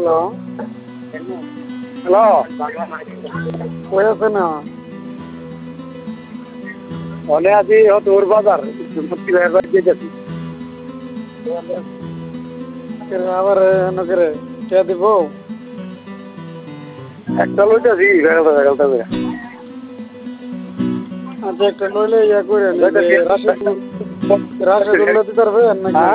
hello hello কই আছে না মনে আছি তোর বাজার মুক্তি ভাইয়ের বাড়ি যেতেছি আবার নগরে কে দিব একটা লইতেছি বেগালটা করে আচ্ছা একটা নইলে ইয়া করে রাশেদুল্লাহ দিতে পারবেন নাকি